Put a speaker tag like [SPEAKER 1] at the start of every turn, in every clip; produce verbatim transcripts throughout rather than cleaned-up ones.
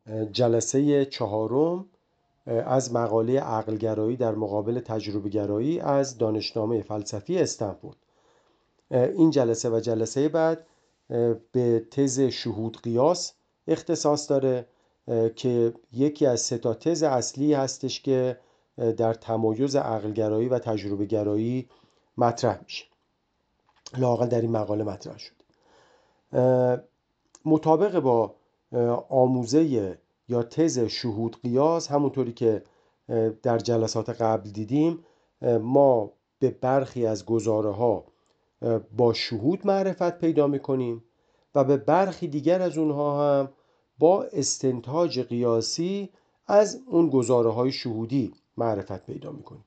[SPEAKER 1] جلسه چهارم از مقاله عقلگرایی در مقابل تجربه گرایی از دانشنامه فلسفی استنفورد. این جلسه و جلسه بعد به تز شهود قیاس اختصاص داره که یکی از سه تا تز اصلی هستش که در تمایز عقلگرایی و تجربه گرایی مطرح میشه، لااقل در این مقاله مطرح شد. مطابق با آموزه یا تز شهود قیاس، همونطوری که در جلسات قبل دیدیم، ما به برخی از گزاره ها با شهود معرفت پیدا میکنیم و به برخی دیگر از اونها هم با استنتاج قیاسی از اون گزاره های شهودی معرفت پیدا میکنیم.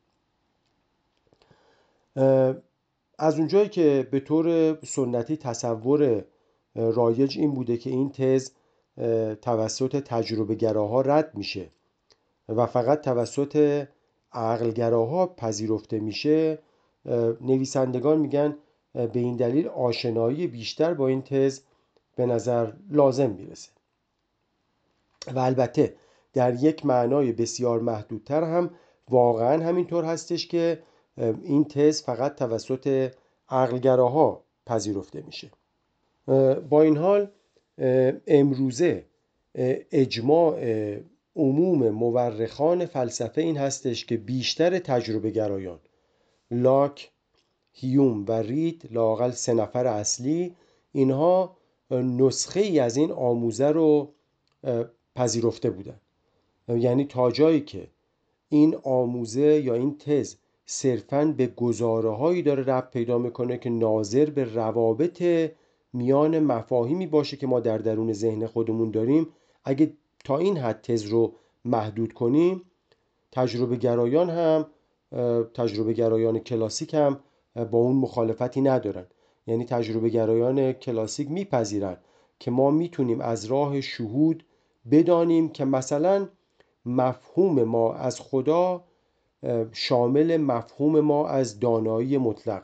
[SPEAKER 1] از اونجایی که به طور سنتی تصور رایج این بوده که این تز توسط تجربه گراها رد میشه و فقط توسط عقلگراها پذیرفته میشه، نویسندگان میگن به این دلیل آشنایی بیشتر با این تز به نظر لازم میرسه و البته در یک معنای بسیار محدودتر هم واقعا همینطور هستش که این تز فقط توسط عقلگراها پذیرفته میشه. با این حال امروزه اجماع عموم مورخان فلسفه این هستش که بیشتر تجربه گرایان، لاک، هیوم و رید، لااقل سه نفر اصلی، اینها نسخه ای از این آموزه رو پذیرفته بودن. یعنی تا جایی که این آموزه یا این تز صرفاً به گزاره هایی داره ربط پیدا میکنه که ناظر به روابط میان مفاهیمی باشه که ما در درون ذهن خودمون داریم، اگه تا این حد تز رو محدود کنیم، تجربه گرایان هم تجربه گرایان کلاسیک هم با اون مخالفتی ندارن. یعنی تجربه گرایان کلاسیک میپذیرن که ما میتونیم از راه شهود بدانیم که مثلا مفهوم ما از خدا شامل مفهوم ما از دانایی مطلقه.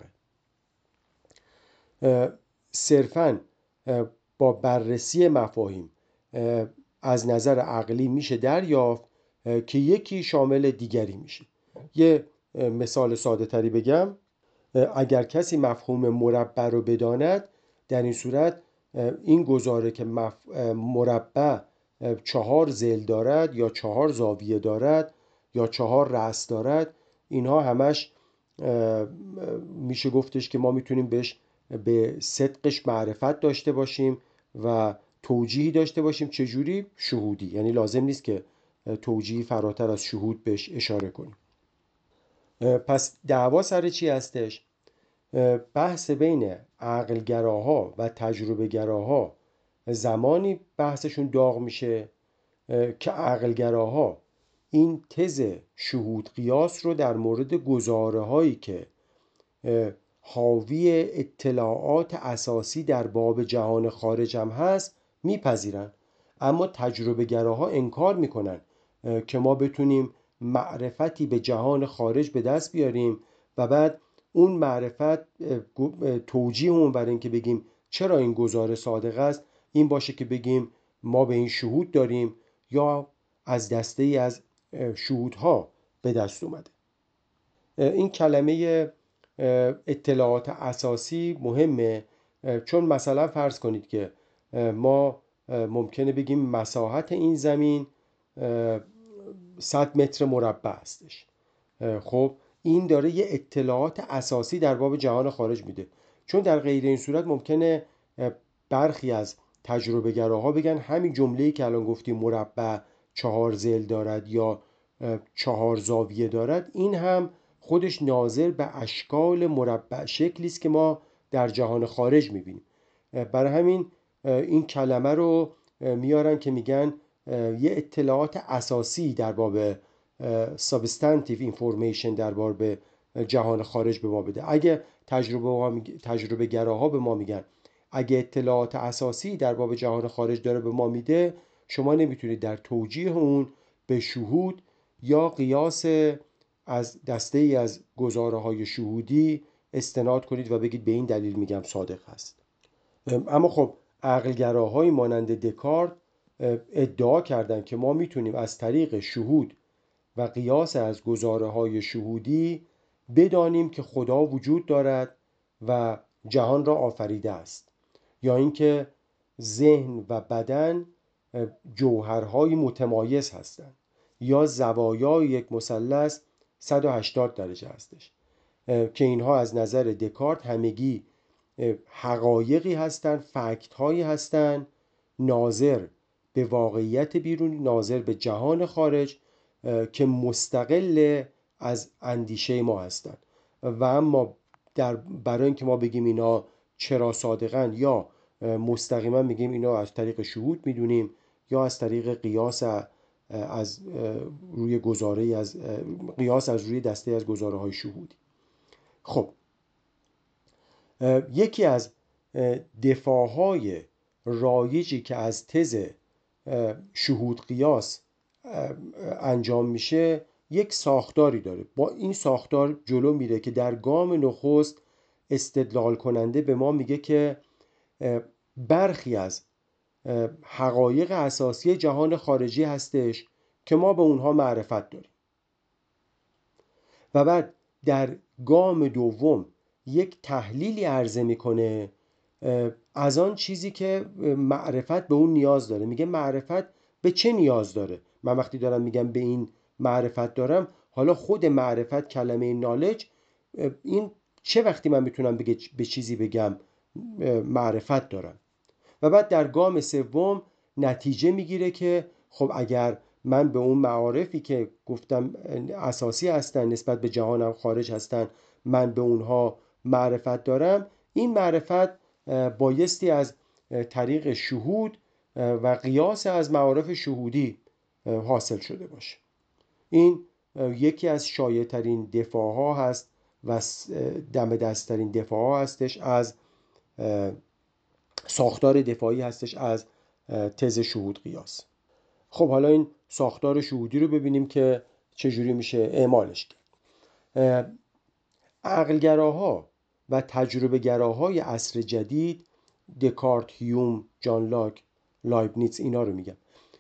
[SPEAKER 1] صرفاً با بررسی مفاهیم از نظر عقلی میشه دریافت که یکی شامل دیگری میشه. یه مثال ساده تری بگم، اگر کسی مفهوم مربع رو بداند، در این صورت این گزاره که مف... مربع چهار ضلع دارد یا چهار زاویه دارد یا چهار رأس دارد، اینها همش میشه گفتش که ما میتونیم بهش به صدقش معرفت داشته باشیم و توجیهی داشته باشیم. چجوری؟ شهودی. یعنی لازم نیست که توجیهی فراتر از شهود بهش اشاره کنیم. پس دعوا سر چی هستش؟ بحث بین عقلگراها و تجربه گراها زمانی بحثشون داغ میشه که عقلگراها این تز شهود قیاس رو در مورد گزاره هایی که حاوی اطلاعات اساسی در باب جهان خارج هم هست میپذیرن، اما تجربه گراها انکار میکنن که ما بتونیم معرفتی به جهان خارج به دست بیاریم و بعد اون معرفت توجیه اون برای این که بگیم چرا این گزاره صادق است این باشه که بگیم ما به این شهود داریم یا از دسته ای از شهودها به دست اومده. این کلمه اطلاعات اساسی مهمه، چون مثلا فرض کنید که ما ممکنه بگیم مساحت این زمین صد متر مربع هستش. خب این داره یه اطلاعات اساسی در باب جهان خارج میده، چون در غیر این صورت ممکنه برخی از تجربه گراها بگن همین جمله‌ای که الان گفتیم مربع چهار ضلع دارد یا چهار زاویه دارد، این هم خودش ناظر به اشکال مربع شکلی است که ما در جهان خارج میبینیم. برای همین این کلمه رو میارن که میگن یه اطلاعات اساسی در باب substantive information در باب جهان خارج به ما بده. اگه تجربه تجربه گراها به ما میگن اگه اطلاعات اساسی در باب جهان خارج داره به ما میده، شما نمیتونید در توجیه اون به شهود یا قیاس از دسته ای از گزاره های شهودی استناد کنید و بگید به این دلیل میگم صادق هست. اما خب عقلگراهای مانند دکارت ادعا کردند که ما میتونیم از طریق شهود و قیاس از گزاره های شهودی بدانیم که خدا وجود دارد و جهان را آفریده است، یا اینکه ذهن و بدن جوهرهای متمایز هستند، یا زوایای یک مثلث صد و هشتاد درجه هستش، که اینها از نظر دکارت همگی حقایقی هستند، فکت هایی هستند ناظر به واقعیت بیرون، ناظر به جهان خارج که مستقل از اندیشه ما هستند. و اما در برای اینکه ما بگیم اینا چرا صادقن، یا مستقیما میگیم اینا از طریق شهود میدونیم یا از طریق قیاس از روی گزاره از قیاس از روی دسته از گزاره های شهودی. خب یکی از دفاعهای رایجی که از تز شهود قیاس انجام میشه یک ساختاری داره. با این ساختار جلو میره که در گام نخست استدلال کننده به ما میگه که برخی از حقایق اساسی جهان خارجی هستش که ما به اونها معرفت داریم، و بعد در گام دوم یک تحلیلی عرضه میکنه از آن چیزی که معرفت به اون نیاز داره. میگه معرفت به چه نیاز داره؟ من وقتی دارم میگم به این معرفت دارم، حالا خود معرفت، کلمه نالج، این چه وقتی من میتونم بگه به چیزی بگم معرفت دارم؟ و بعد در گام سوم نتیجه میگیره که خب اگر من به اون معارفی که گفتم اساسی هستن نسبت به جهانم خارج هستن، من به اونها معرفت دارم، این معرفت بایستی از طریق شهود و قیاس از معارف شهودی حاصل شده باشه. این یکی از شایع‌ترین دفاعها هست و دم دستترین دفاعها هستش از ساختار دفاعی هستش از تز شهود قیاس. خب حالا این ساختار شهودی رو ببینیم که چجوری میشه اعمالش کرد. عقلگراها و تجربه گراهای عصر جدید، دکارت، هیوم، جان لاک، لایبنیتز، اینا رو میگم،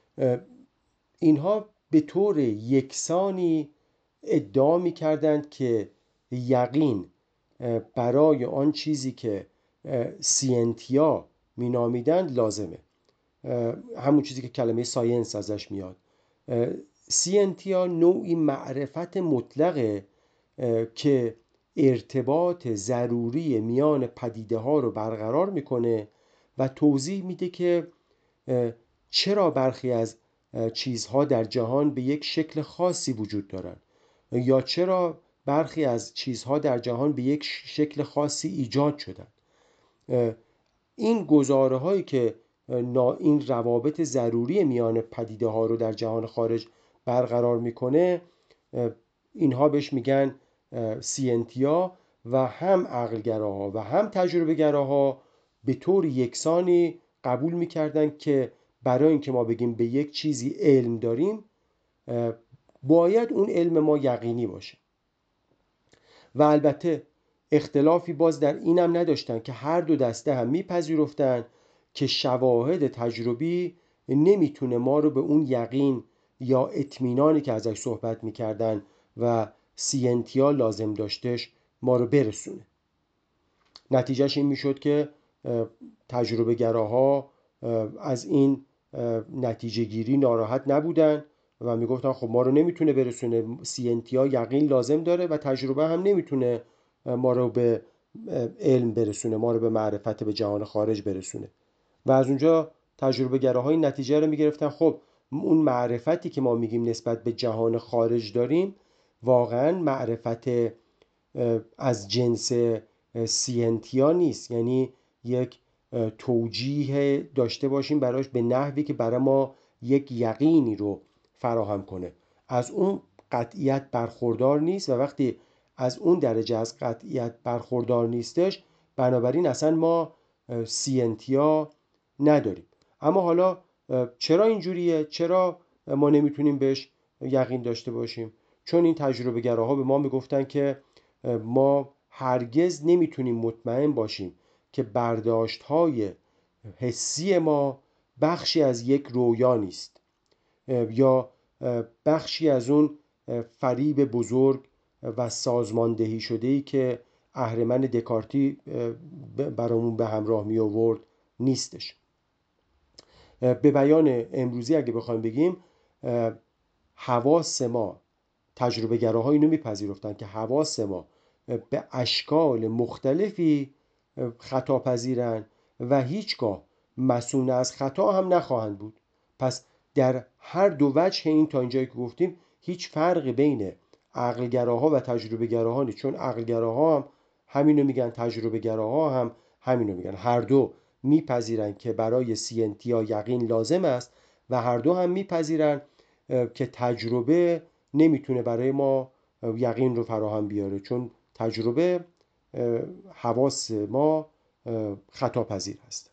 [SPEAKER 1] اینها به طور یکسانی ادعا میکردند که یقین برای آن چیزی که سینتیا مینامیدند لازمه، همون چیزی که کلمه ساینس ازش میاد. سینتیا نوعی معرفت مطلقه که ارتباط ضروری میان پدیده ها رو برقرار میکنه و توضیح میده که چرا برخی از چیزها در جهان به یک شکل خاصی وجود دارن، یا چرا برخی از چیزها در جهان به یک شکل خاصی ایجاد شدن. این گزاره هایی که این روابط ضروری میان پدیده ها رو در جهان خارج برقرار میکنه، اینها بهش میگن سینتیا، و هم عقلگراها و هم تجربه گراها به طور یکسانی قبول میکردن که برای اینکه ما بگیم به یک چیزی علم داریم، باید اون علم ما یقینی باشه. و البته اختلافی باز در اینم نداشتن که هر دو دسته هم میپذیرفتن که شواهد تجربی نمیتونه ما رو به اون یقین یا اطمینانی که ازش صحبت میکردن و سینتیا لازم داشتش ما رو برسونه. نتیجهش این میشد که تجربه گراها از این نتیجه گیری ناراحت نبودن و میگفتن خب ما رو نمیتونه برسونه، سینتیا یقین لازم داره و تجربه هم نمیتونه ما رو به علم برسونه، ما رو به معرفت به جهان خارج برسونه. و از اونجا تجربه گراهای نتیجه رو میگرفتن خب اون معرفتی که ما میگیم نسبت به جهان خارج داریم واقعا معرفت از جنس سینتیا نیست، یعنی یک توجیه داشته باشیم براش به نحوی که برای ما یک یقینی رو فراهم کنه، از اون قطعیت برخوردار نیست. و وقتی از اون درجه از قطعیت برخوردار نیستش، بنابراین اصلا ما سینتیا نداریم. اما حالا چرا اینجوریه؟ چرا ما نمیتونیم بهش یقین داشته باشیم؟ چون این تجربه گراها به ما میگفتن که ما هرگز نمیتونیم مطمئن باشیم که برداشت‌های حسی ما بخشی از یک رویا نیست یا بخشی از اون فریب بزرگ و سازماندهی شده‌ای که اهرمن دکارتی برامون به همراه می آورد نیستش. به بیان امروزی اگه بخوایم بگیم، حواس ما، تجربه گراها اینو میپذیرفتن که حواس ما به اشکال مختلفی خطا پذیرن و هیچگاه مسئول از خطا هم نخواهند بود. پس در هر دو وجه این تا اینجایی که گفتیم هیچ فرقی بین عقلگراها و تجربه گراها نیست، چون عقلگراها هم همینو میگن، تجربه گراها هم همینو میگن. هر دو میپذیرن که برای سینتیا یقین لازم است و هر دو هم میپذیرن که تجربه نمیتونه برای ما یقین رو فراهم بیاره، چون تجربه حواس ما خطا پذیر هست.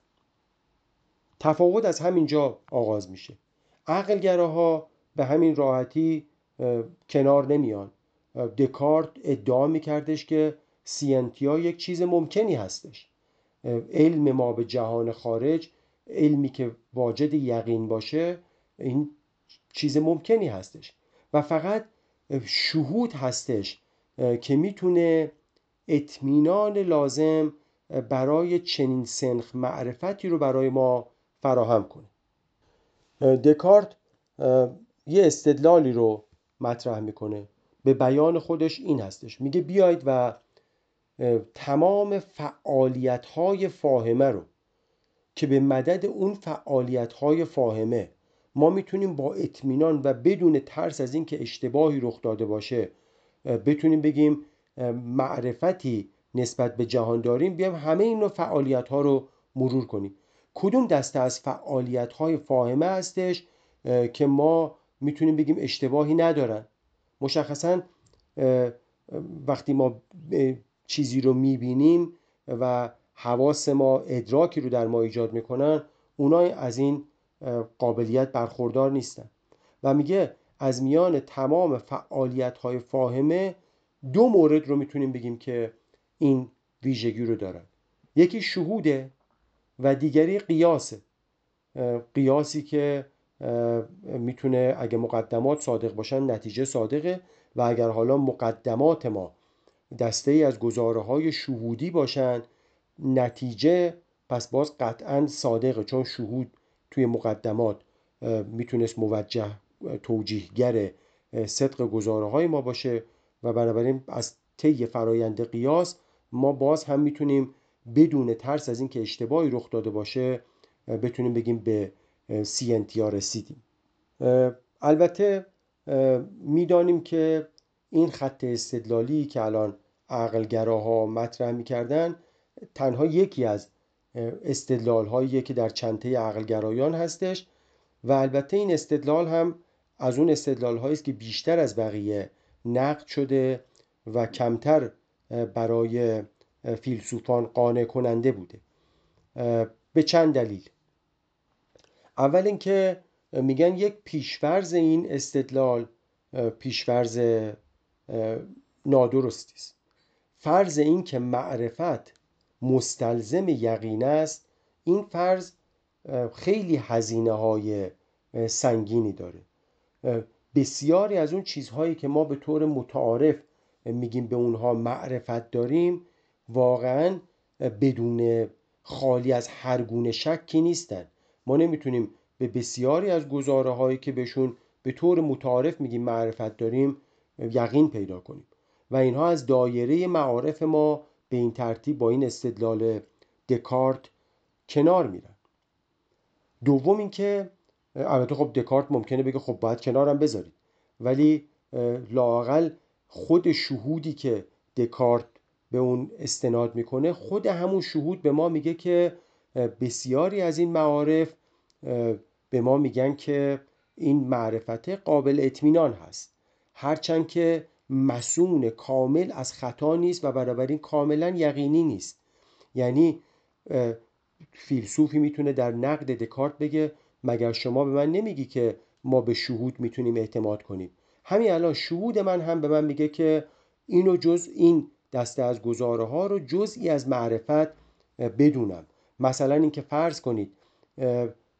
[SPEAKER 1] تفاوت از همینجا آغاز میشه. عقلگراها به همین راحتی کنار نمیان. دکارت ادعا میکردش که سینتیا یک چیز ممکنی هستش. علم ما به جهان خارج، علمی که واجد یقین باشه، این چیز ممکنی هستش و فقط شهود هستش که میتونه اطمینان لازم برای چنین سنخ معرفتی رو برای ما فراهم کنه. دکارت یه استدلالی رو مطرح میکنه، به بیان خودش این هستش، میگه بیاید و تمام فعالیت‌های فاهمه رو که به مدد اون فعالیت‌های فاهمه ما میتونیم با اطمینان و بدون ترس از این که اشتباهی رخ داده باشه بتونیم بگیم معرفتی نسبت به جهان داریم، بیایم همه این فعالیت‌ها رو مرور کنیم. کدوم دسته از فعالیت‌های فاهمه هستش که ما میتونیم بگیم اشتباهی ندارن؟ مشخصاً وقتی ما چیزی رو میبینیم و حواس ما ادراکی رو در ما ایجاد میکنن، اونا از این قابلیت برخوردار نیستن و میگه از میان تمام فعالیت‌های فاهمه دو مورد رو میتونیم بگیم که این ویژگی رو دارن. یکی شهوده و دیگری قیاسه. قیاسی که میتونه اگه مقدمات صادق باشن نتیجه صادقه و اگر حالا مقدمات ما دسته ای از گزاره های شهودی باشن، نتیجه پس باز قطعا صادقه، چون شهود توی مقدمات میتونست موجه توجیهگر صدق گزاره های ما باشه و بنابراین از طی فرایند قیاس ما باز هم میتونیم بدون ترس از این که اشتباهی رخ داده باشه بتونیم بگیم به سینتیا رسیدیم. البته میدانیم که این خط استدلالی که الان عقلگراها مطرح میکردن تنها یکی از استدلال هاییه که در چنته عقلگرایان هستش و البته این استدلال هم از اون استدلال هایی است که بیشتر از بقیه نقد شده و کمتر برای فیلسوفان قانع کننده بوده. به چند دلیل. اول اینکه میگن یک پیشفرض این استدلال پیشفرض نادرستی است. فرض این که معرفت مستلزم یقین است، این فرض خیلی هزینه های سنگینی داره. بسیاری از اون چیزهایی که ما به طور متعارف میگیم به اونها معرفت داریم واقعا بدون خالی از هر گونه شکی نیستن. ما نمیتونیم به بسیاری از گزاره هایی که بهشون به طور متعارف میگیم معرفت داریم یقین پیدا کنیم و اینها از دایره معارف ما به این ترتیب با این استدلال دکارت کنار میرن. دوم اینکه البته خب دکارت ممکنه بگه خب باید کنارم بذارید، ولی لااقل خود شهودی که دکارت به اون استناد میکنه، خود همون شهود به ما میگه که بسیاری از این معارف به ما میگن که این معرفت قابل اطمینان هست، هرچند که مصون کامل از خطا نیست و بنابراین کاملا یقینی نیست. یعنی فیلسوفی میتونه در نقد دکارت بگه مگر شما به من نمیگی که ما به شهود میتونیم اعتماد کنیم؟ همین الان شهود من هم به من میگه که اینو جز این دسته از گزاره ها رو جزئی از معرفت بدونم. مثلا اینکه فرض کنید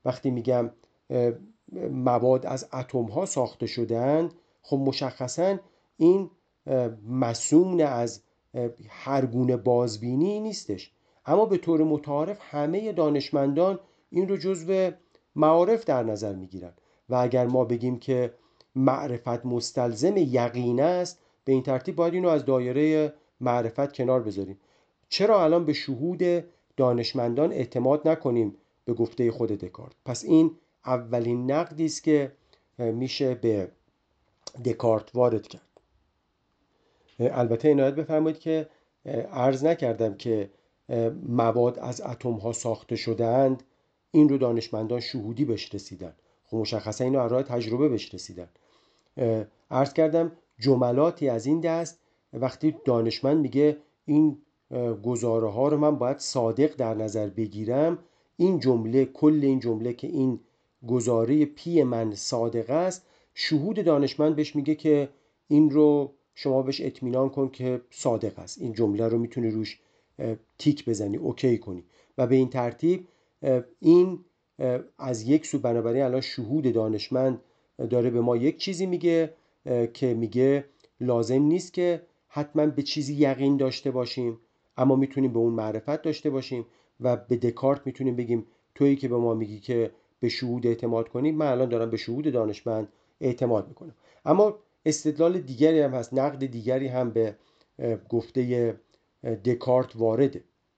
[SPEAKER 1] وقتی میگم مواد از اتم ها ساخته شده‌اند، خب مشخصاً این مصون از هر گونه بازبینی نیستش، اما به طور متعارف همه دانشمندان این رو جزو معارف در نظر میگیرن و اگر ما بگیم که معرفت مستلزم یقین است، به این ترتیب باید اینو از دایره معرفت کنار بذاریم. چرا الان به شهود دانشمندان اعتماد نکنیم به گفته خود دکارت؟ پس این اولین نقدی است که میشه به دکارت وارد کرد. البته عنایت بفرمایید که عرض نکردم که مواد از اتم ها ساخته شده اند، این رو دانشمندان شهودی بهش رسیدن. خب مشخصا اینو از راه تجربه بهش رسیدن. عرض کردم جملاتی از این دست وقتی دانشمند میگه این گزاره ها رو من باید صادق در نظر بگیرم، این جمله، کل این جمله که این گزاره پی من صادق است، شهود دانشمند بهش میگه که این رو شما بهش اطمینان کن که صادق است، این جمله رو میتونی روش تیک بزنی، اوکی کنی و به این ترتیب این از یک سو بنابراین الان شهود دانشمند داره به ما یک چیزی میگه که میگه لازم نیست که حتما به چیزی یقین داشته باشیم، اما میتونیم به اون معرفت داشته باشیم و به دکارت میتونیم بگیم تویی که به ما میگی که به شهود اعتماد کنیم، من الان دارم به شهود دانشمند اعتماد میکنم. اما استدلال دیگری هم هست، نقد دیگری هم به گفته دکارت وارده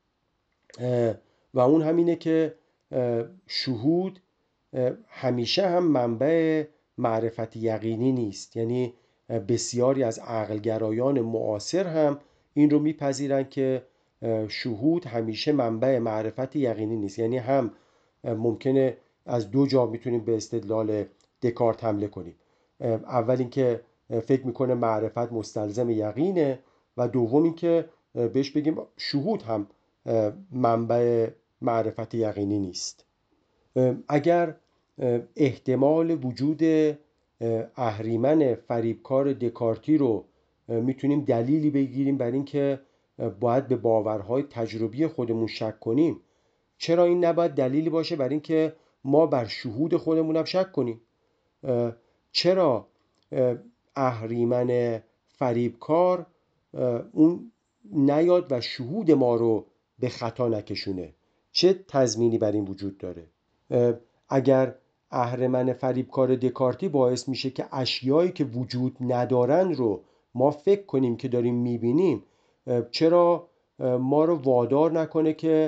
[SPEAKER 1] و اون همینه که شهود همیشه هم منبع معرفت یقینی نیست. یعنی بسیاری از عقلگرایان معاصر هم این رو میپذیرن که شهود همیشه منبع معرفت یقینی نیست. یعنی هم ممکنه از دو جا میتونیم به استدلال دکارت حمله کنیم. اول اینکه فکر میکنه معرفت مستلزم یقینه و دوم اینکه بهش بگیم شهود هم منبع معرفت یقینی نیست. اگر احتمال وجود اهریمن فریبکار دکارتی رو میتونیم دلیلی بگیریم بر این که باید به باورهای تجربی خودمون شک کنیم، چرا این نباید دلیلی باشه بر این که ما بر شهود خودمون هم شک کنیم؟ چرا اهریمن فریبکار اون نیاد و شهود ما رو به خطا نکشونه؟ چه تضمینی بر این وجود داره؟ اگر اهرمن فریبکار دکارتی باعث میشه که اشیایی که وجود ندارن رو ما فکر کنیم که داریم میبینیم، چرا ما رو وادار نکنه که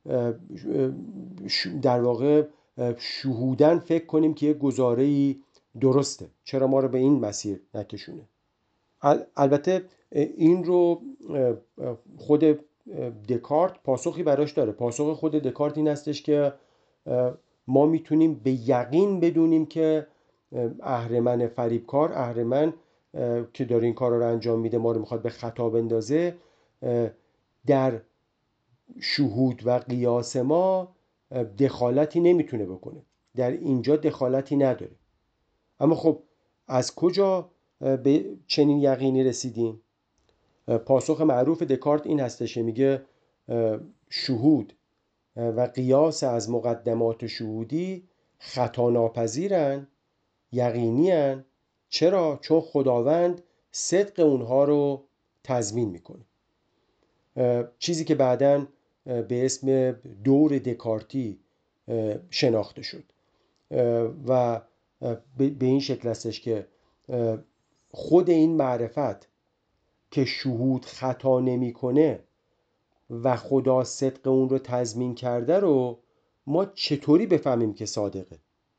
[SPEAKER 1] در واقع شهودن فکر کنیم که یه گزاره‌ای درسته؟ چرا ما رو به این مسیر نکشونه؟ البته این رو خود دکارت پاسخی براش داره. پاسخ خود دکارت این هستش که ما میتونیم به یقین بدونیم که اهرمن فریبکار، اهرمن که داره این کار رو انجام میده، ما رو میخواد به خطا بندازه، در شهود و قیاس ما دخالتی نمیتونه بکنه، در اینجا دخالتی نداره. اما خب از کجا به چنین یقینی رسیدیم؟ پاسخ معروف دکارت این هستش، میگه شهود و قیاس از مقدمات شهودی خطا ناپذیرن، یقینی‌اند. چرا؟ چون خداوند صدق اونها رو تضمین میکنه. چیزی که بعداً به اسم دور دکارتی شناخته شد و به این شکل هستش که خود این معرفت که شهود خطا نمیکنه و خدا صدق اون رو تضمین کرده رو ما چطوری بفهمیم که صادقه؟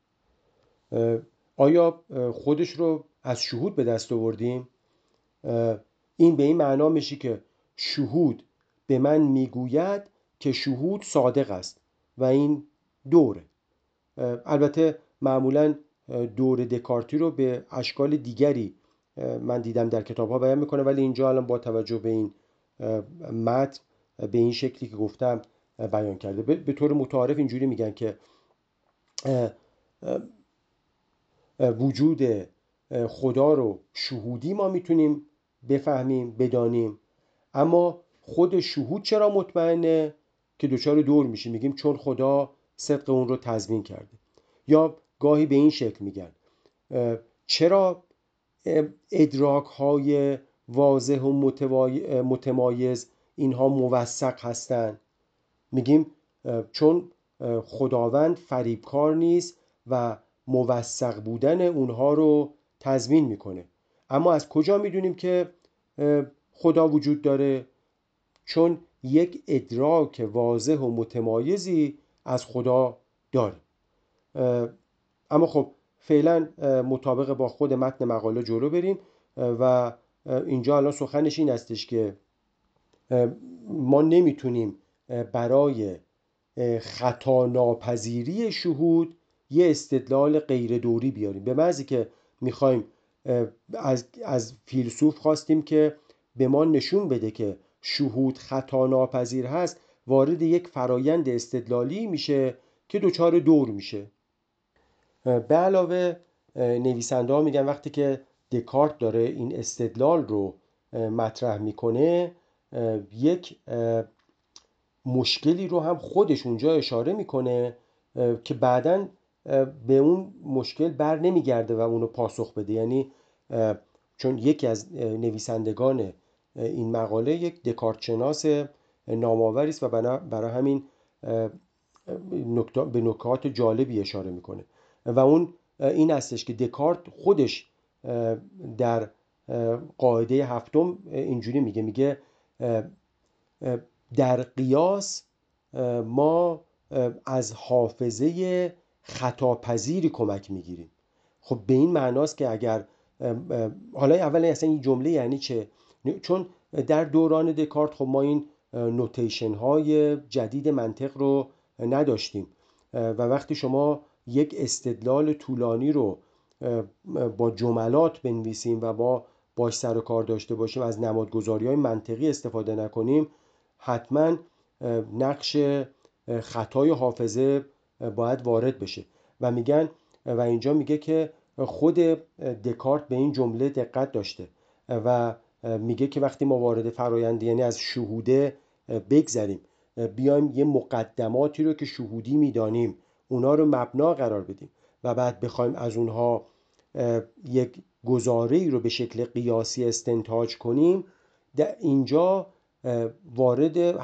[SPEAKER 1] آیا خودش رو از شهود به دست آوردیم؟ این به این معنا میشه که شهود به من میگوید که شهود صادق است و این دوره. البته معمولا دور دکارتی رو به اشکال دیگری من دیدم در کتاب ها بیان میکنه، ولی اینجا الان با توجه به این متن به این شکلی که گفتم بیان کرده. به طور متعارف اینجوری میگن که وجود خدا رو شهودی ما میتونیم بفهمیم، بدانیم، اما خود شهود چرا مطمئنه؟ که دوچار دور میشیم، میگیم چون خدا صدق اون رو تضمین کرده. یا گاهی به این شکل میگن چرا ادراک های واضح و متمایز اینها موثق هستند؟ میگیم چون خداوند فریبکار نیست و موثق بودن اونها رو تضمین میکنه. اما از کجا میدونیم که خدا وجود داره؟ چون یک ادراک واضح و متمایزی از خدا داره. اما خب فعلا مطابق با خود متن مقاله جلو بریم و اینجا الان سخنش این هستش که ما نمیتونیم برای خطا ناپذیری شهود یه استدلال غیر دوری بیاریم، به محضی که میخوایم از, از فیلسوف خواستیم که به ما نشون بده که شهود خطا ناپذیر هست، وارد یک فرایند استدلالی میشه که دچار دور میشه. به علاوه نویسنده ها میگن وقتی که دکارت داره این استدلال رو مطرح میکنه یک مشکلی رو هم خودش اونجا اشاره میکنه که بعداً به اون مشکل بر نمیگرده و اونو پاسخ بده. یعنی چون یکی از نویسندگان این مقاله یک دکارت شناس نامآوری است و برای همین به نکات جالبی اشاره میکنه و اون این هستش که دکارت خودش در قاعده هفتم اینجوری میگه میگه در قیاس ما از حافظه خطاپذیری کمک میگیریم. خب به این معناست که اگر حالا اول اصلا این جمله یعنی چه؟ چون در دوران دکارت خب ما این نوتیشن های جدید منطق رو نداشتیم و وقتی شما یک استدلال طولانی رو با جملات بنویسیم و با باش سر و کار داشته باشیم، از نمادگذاری های منطقی استفاده نکنیم، حتما نقش خطای حافظه باید وارد بشه. و میگن و اینجا میگه که خود دکارت به این جمله دقت داشته و میگه که وقتی ما وارد فرآیند یعنی از شهوده بگذریم، بیایم یه مقدماتی رو که شهودی میدانیم اونا رو مبنا قرار بدیم و بعد بخوایم از اونها یک گزاره‌ای رو به شکل قیاسی استنتاج کنیم، در اینجا وارد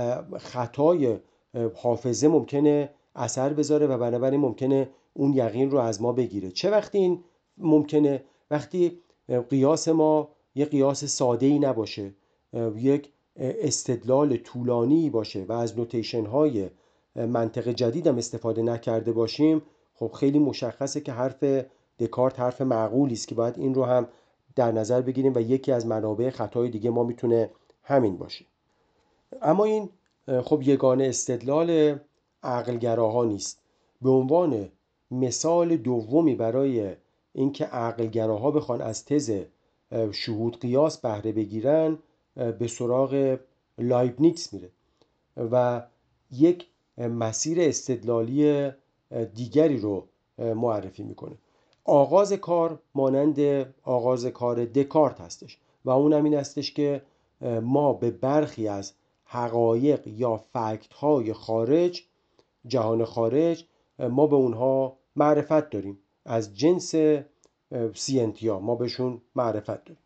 [SPEAKER 1] خطای حافظه ممکنه اثر بذاره و بنابراین ممکنه اون یقین رو از ما بگیره. چه وقتی این ممکنه؟ وقتی قیاس ما یه قیاس ساده‌ای نباشه، یک استدلال طولانی باشه و از نوتیشن های منطق جدید هم استفاده نکرده باشیم. خب خیلی مشخصه که حرف دکارت حرف معقولی است که باید این رو هم در نظر بگیریم و یکی از منابع خطای دیگه ما میتونه همین باشه. اما این خب یگانه استدلال عقلگراها نیست. به عنوان مثال دومی برای اینکه عقلگراها بخوان از تز شهود قیاس بهره بگیرن به سراغ لایبنیتس میره و یک مسیر استدلالی دیگری رو معرفی میکنه. آغاز کار مانند آغاز کار دکارت هستش و اون هم این هستش که ما به برخی از حقایق یا فکت های خارج، جهان خارج، ما به اونها معرفت داریم، از جنس سینتیا ما بهشون معرفت داریم.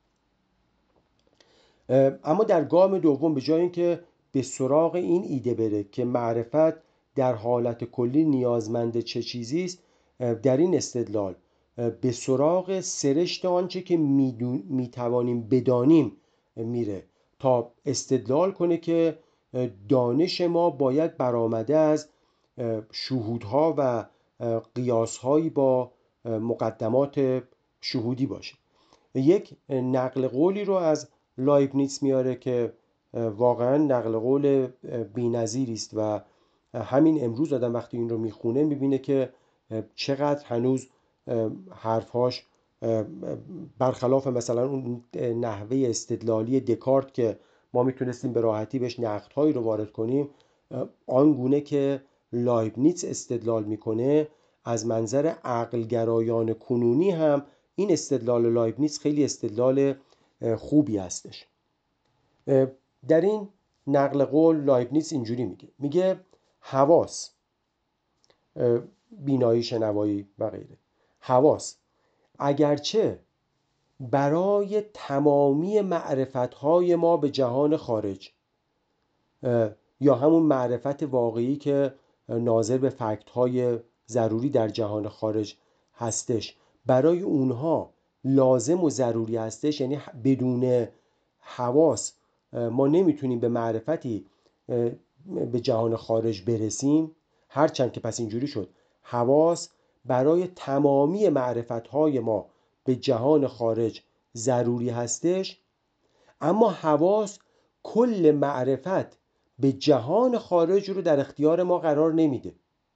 [SPEAKER 1] اما در گام دوم به جای اینکه به سراغ این ایده بره که معرفت در حالت کلی نیازمند چه چیزی است، در این استدلال به سراغ سرشت آنچه که میتوانیم بدانیم میره تا استدلال کنه که دانش ما باید برآمده از شهودها و قیاسهایی با مقدمات شهودی باشه. یک نقل قولی رو از لایبنیتس میاره که واقعا نقل قول بی‌نظیری است و همین امروز آدم وقتی این رو میخونه میبینه که چقدر هنوز حرفهاش برخلاف مثلا اون نحوه استدلالی دکارت که ما میتونستیم به راحتی بهش نقدهایی رو وارد کنیم، آنگونه که لایبنیتس استدلال میکنه از منظر عقلگرایان کنونی هم این استدلال لایبنیتس خیلی استدلال خوبی هستش. در این نقل قول لایبنیتس اینجوری میگه میگه حواس بینایی، شنوایی و غیره. حواس اگرچه برای تمامی معرفت‌های ما به جهان خارج یا همون معرفت واقعی که ناظر به فکت‌های ضروری در جهان خارج هستش، برای اونها لازم و ضروری هستش، یعنی بدون حواس ما نمیتونیم به معرفتی به جهان خارج برسیم، هرچند که پس اینجوری شد حواس برای تمامی معرفت‌های ما به جهان خارج ضروری هستش، اما حواس کل معرفت به جهان خارج رو در اختیار ما قرار نمیده.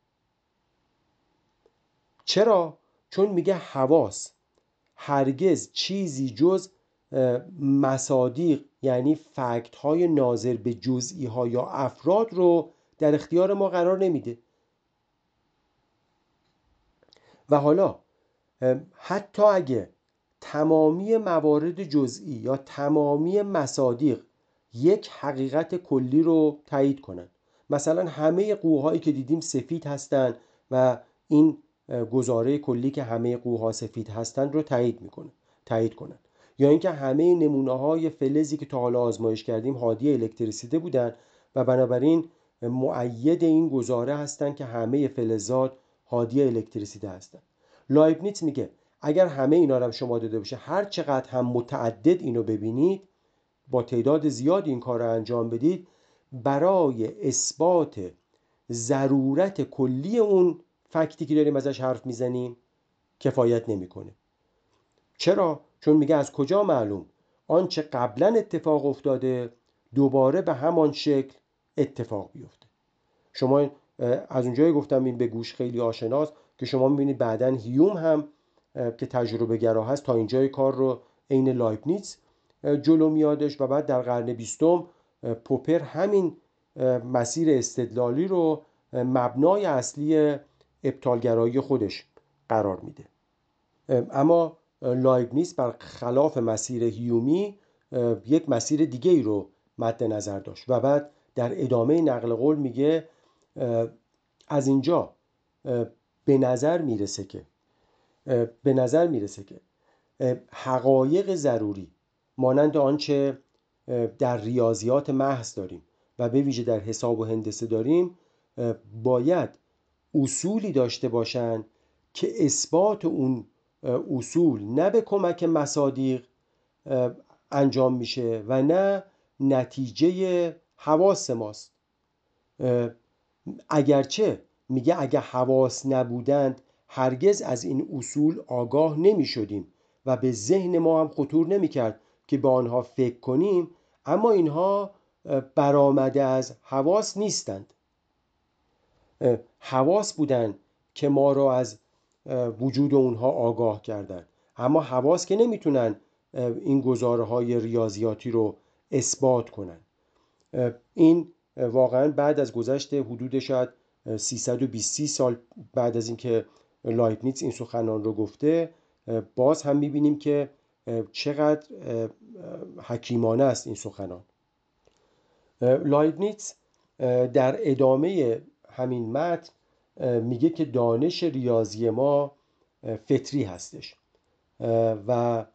[SPEAKER 1] چرا؟ چون میگه حواس هرگز چیزی جز مصادیق، یعنی فکت های ناظر به جزئی ها یا افراد رو در اختیار ما قرار نمیده. و حالا حتی اگه تمامی موارد جزئی یا تمامی مصادیق یک حقیقت کلی رو تایید کنن، مثلا همه قوهایی که دیدیم سفید هستن و این گزاره کلی که همه قوها سفید هستن رو تایید میکنه تایید کنن، یا اینکه همه نمونه های فلزی که تا حالا آزمایش کردیم حادی الکتریسیته بودن و بنابراین مؤید این گزاره هستن که همه فلزات حادی الکتریسیته هستن. لایبنیتس میگه اگر همه اینا رو شما داده باشه، هر چقدر هم متعدد اینو ببینید، با تعداد زیاد این کار رو انجام بدید، برای اثبات ضرورت کلی اون فکتی که داریم ازش حرف میزنیم کفایت نمیکنه. چرا؟ چون میگه از کجا معلوم آنچه قبلا اتفاق افتاده دوباره به همان شکل اتفاق بیفته. شما از اونجایی گفتم این به گوش خیلی آشناست که شما میبینید بعداً هیوم هم که تجربه گرا هست تا اینجای کار رو عین لایبنیتس جلو میادش و بعد در قرن بیستم پوپر همین مسیر استدلالی رو مبنای اصلی ابطالگرایی خودش قرار میده. اما لایبنیتس بر خلاف مسیر هیومی یک مسیر دیگه ای رو مد نظر داشت و بعد در ادامه نقل قول میگه از اینجا به نظر میرسه که به نظر میرسه که حقایق ضروری مانند آنچه در ریاضیات محض داریم و به ویژه در حساب و هندسه داریم باید اصولی داشته باشند که اثبات اون اصول نه به کمک مصادیق انجام میشه و نه نتیجه حواس ماست. اگرچه میگه اگه حواس نبودند هرگز از این اصول آگاه نمی شدیم و به ذهن ما هم خطور نمی کرد که به آنها فکر کنیم، اما اینها برآمده از حواس نیستند. حواس بودن که ما را از وجود اونها آگاه کردند، اما حواس که نمیتونن این گزاره های ریاضیاتی رو اثبات کنن. این واقعا بعد از گذشت حدود شاید سیصد و بیست سال بعد از اینکه لایبنیتس این سخنان رو گفته، باز هم میبینیم که چقدر حکیمانه است این سخنان. لایبنیتس در ادامه همین متن میگه که دانش ریاضی ما فطری هستش و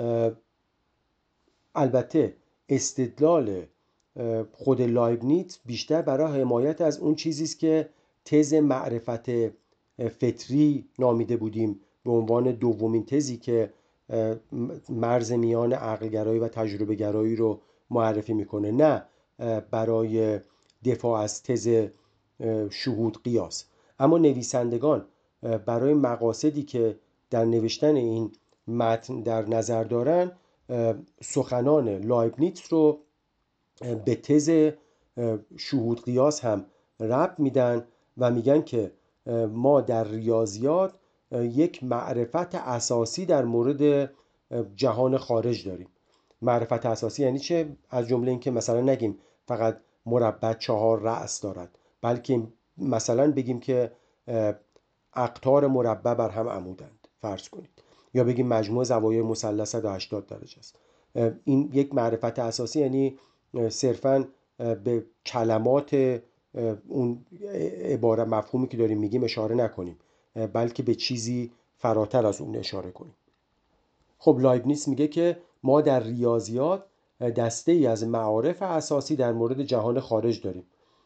[SPEAKER 1] البته استدلال خود لایبنیتس بیشتر برای حمایت از اون چیزی است که تز معرفت فطری نامیده بودیم به عنوان دومین تزی که مرز میان عقلگرایی و تجربه گرایی رو معرفی میکنه، نه برای دفاع از تز شهود قیاس. اما نویسندگان برای مقاصدی که در نوشتن این متن در نظر دارن سخنان لایبنیتس رو به تز شهود قیاس هم ربط میدن و میگن که ما در ریاضیات یک معرفت اساسی در مورد جهان خارج داریم. معرفت اساسی یعنی چه؟ از جمله این که مثلا نگیم فقط مربع چهار رأس دارد، بلکه مثلا بگیم که اقطار مربع بر هم عمودند فرض کنید، یا بگیم مجموع زوایای مثلث صد و هشتاد درجه است. این یک معرفت اساسی یعنی صرفاً به کلمات اون عبارت مفهومی که داریم میگیم اشاره نکنیم، بلکه به چیزی فراتر از اون اشاره کنیم. خب لایبنیتس میگه که ما در ریاضیات دسته ای از معارف اساسی در مورد جهان خارج داریم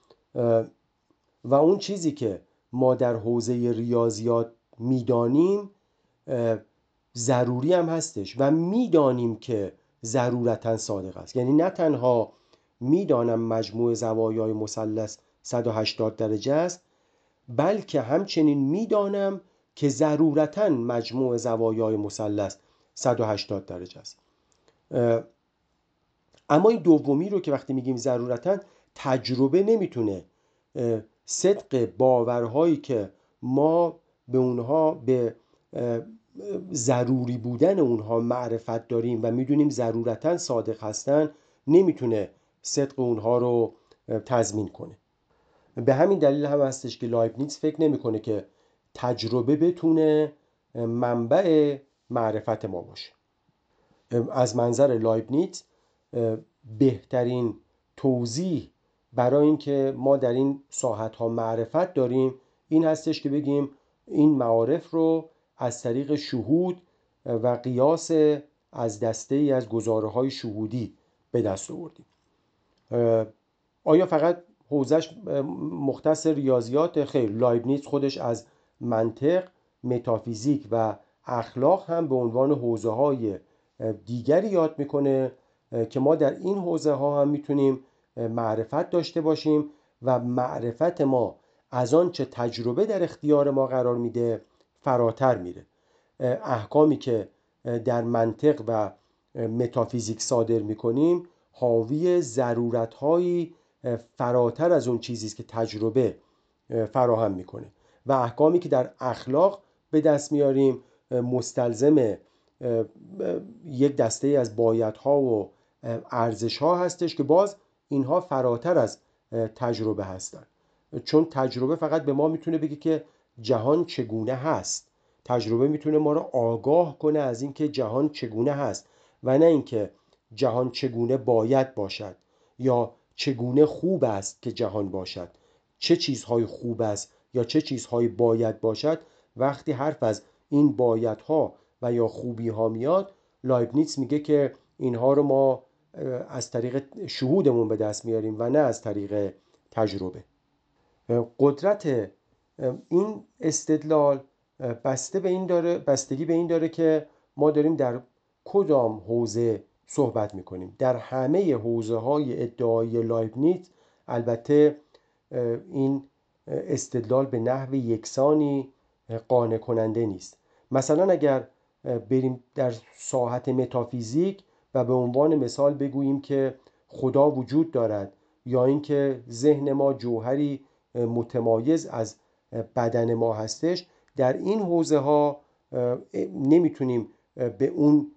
[SPEAKER 1] و اون چیزی که ما در حوزه ریاضیات میدانیم ضروری هم هستش و میدانیم که ضرورتاً صادق است. یعنی نه تنها میدانم مجموع زوایای مثلث صد و هشتاد درجه است، بلکه همچنین میدانم که ضرورتاً مجموع زوایای مثلث صد و هشتاد درجه است. اما این دومی رو که وقتی میگیم ضرورتاً، تجربه نمیتونه صدق باورهایی که ما به اونها به ضروری بودن اونها معرفت داریم و میدونیم ضرورتاً صادق هستن، نمیتونه صدق اونها رو تضمین کنه. به همین دلیل هم هستش که لایبنیتس فکر نمیکنه که تجربه بتونه منبع معرفت ما باشه. از منظر لایبنیتس بهترین توضیح برای اینکه ما در این ساحت‌ها معرفت داریم این هستش که بگیم این معارف رو از طریق شهود و قیاس از دسته ای از گزاره‌های شهودی به دست آوردیم. آیا فقط حوزش مختص ریاضیات؟ خیر، لایبنیتس خودش از منطق، متافیزیک و اخلاق هم به عنوان حوزه‌های دیگری یاد میکنه که ما در این حوزه ها هم میتونیم معرفت داشته باشیم و معرفت ما از آن چه تجربه در اختیار ما قرار میده فراتر میره. احکامی که در منطق و متافیزیک صادر میکنیم حاوی ضرورت‌هایی فراتر از اون چیزی است که تجربه فراهم میکنه و احکامی که در اخلاق به دست میاریم مستلزم یک دسته از بایدها و ارزش‌ها هستش که باز اینها فراتر از تجربه هستند، چون تجربه فقط به ما میتونه بگه که جهان چگونه هست. تجربه میتونه ما رو آگاه کنه از اینکه جهان چگونه هست و نه اینکه جهان چگونه باید باشد یا چگونه خوب است که جهان باشد. چه چیزهای خوب است یا چه چیزهای باید باشد، وقتی حرف از این بایدها و یا خوبی ها میاد، لایبنیتس میگه که اینها رو ما از طریق شهودمون به دست میاریم و نه از طریق تجربه. قدرت این استدلال بسته به این داره بستگی به این داره که ما داریم در کدام حوزه صحبت میکنیم. در همه حوزه های ادعای لایبنیتس البته این استدلال به نحو یکسانی قانع کننده نیست. مثلا اگر بریم در ساحت متافیزیک و به عنوان مثال بگوییم که خدا وجود دارد یا اینکه ذهن ما جوهری متمایز از بدن ما هستش، در این حوزه ها نمیتونیم به اون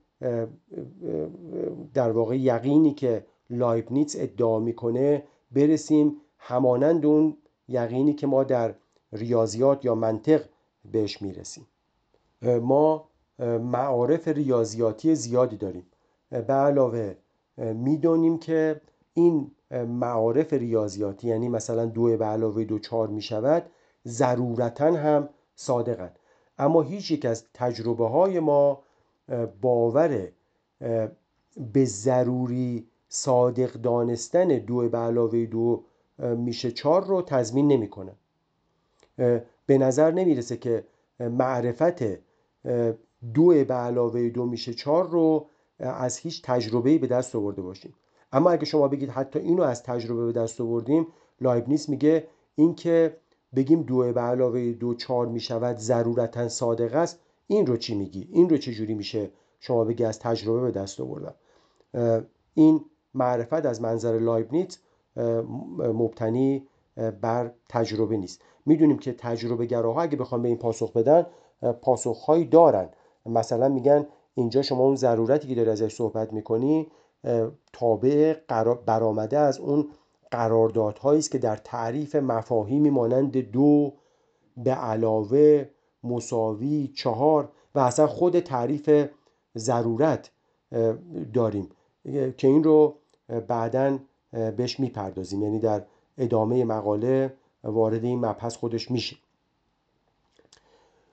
[SPEAKER 1] در واقع یقینی که لایبنیتس ادعا میکنه برسیم، همانند اون یقینی که ما در ریاضیات یا منطق بهش میرسیم. ما معارف ریاضیاتی زیادی داریم. به علاوه میدونیم که این معارف ریاضیاتی، یعنی مثلا دو به علاوه دو چهار میشود، ضرورتاً هم صادقن. اما هیچ یک از تجربه های ما باور به ضروری صادق دانستن دو به علاوه دو میشه چهار رو تضمین نمی کنه. به نظر نمیرسه که معرفت دو به علاوه دو میشه چهار رو از هیچ تجربه‌ای به دست آورده باشیم. اما اگه شما بگید حتی اینو از تجربه به دست آوردیم، لایبنیتس میگه این که بگیم دو به علاوه دو چهار میشود ضرورتاً صادق است، این رو چی میگی؟ این رو چه جوری میشه شما بگی از تجربه به دست آوردم؟ این معرفت از منظر لایبنیتس مبتنی بر تجربه نیست. میدونیم که تجربه گراها اگه بخوام به این پاسخ بدن، پاسخهایی دارن. مثلا میگن اینجا شما اون ضرورتی که داری ازش صحبت میکنی تابع برآمده از اون قراردادهایی است که در تعریف مفاهیمی مانند دو، به علاوه، مساوی، چهار و اصلا خود تعریف ضرورت داریم که این رو بعداً بهش میپردازیم، یعنی در ادامه مقاله وارد این مبحث خودش میشه.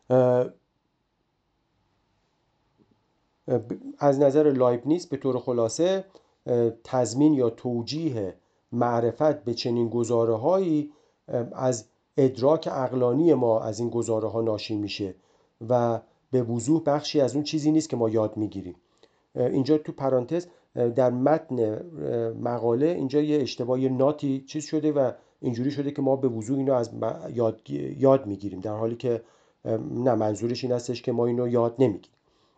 [SPEAKER 1] از نظر لایبنیتس به طور خلاصه تضمین یا توجیه معرفت به چنین گزاره‌هایی از ادراک عقلانی ما از این گزاره‌ها ناشی میشه و به وضوح بخشی از اون چیزی نیست که ما یاد میگیریم. اینجا تو پرانتز در متن مقاله اینجا یه اشتباه، یه ناتی چیز شده و اینجوری شده که ما به وضوح اینو از یاد, یاد میگیریم، در حالی که نه، منظورش این هستش که ما اینو یاد نمیگیریم.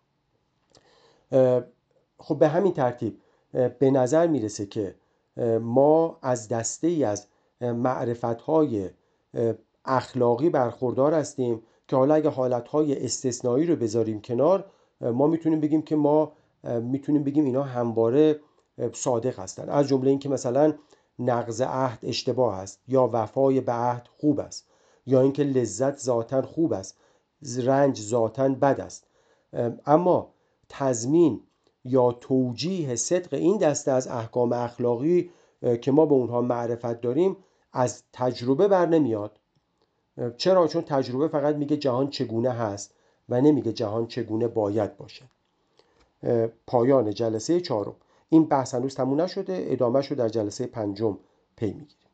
[SPEAKER 1] خب به همین ترتیب به نظر میرسه که ما از دسته ای از معرفت‌های اخلاقی برخوردار هستیم که حالا اگه حالت‌های استثنایی رو بذاریم کنار، ما میتونیم بگیم که ما میتونیم بگیم اینا همواره صادق هستن. از جمله این که مثلا نقض عهد اشتباه است، یا وفای به عهد خوب است، یا اینکه لذت ذاتاً خوب است، رنج ذاتاً بد است. اما تضمین یا توجیه صدق این دسته از احکام اخلاقی که ما به اونها معرفت داریم از تجربه بر نمیاد. چرا؟ چون تجربه فقط میگه جهان چگونه هست و نمیگه جهان چگونه باید باشه. پایان جلسه چهارم. این بحث هنوز تموم نشده، ادامه‌شو در جلسه پنجم پی میگیریم.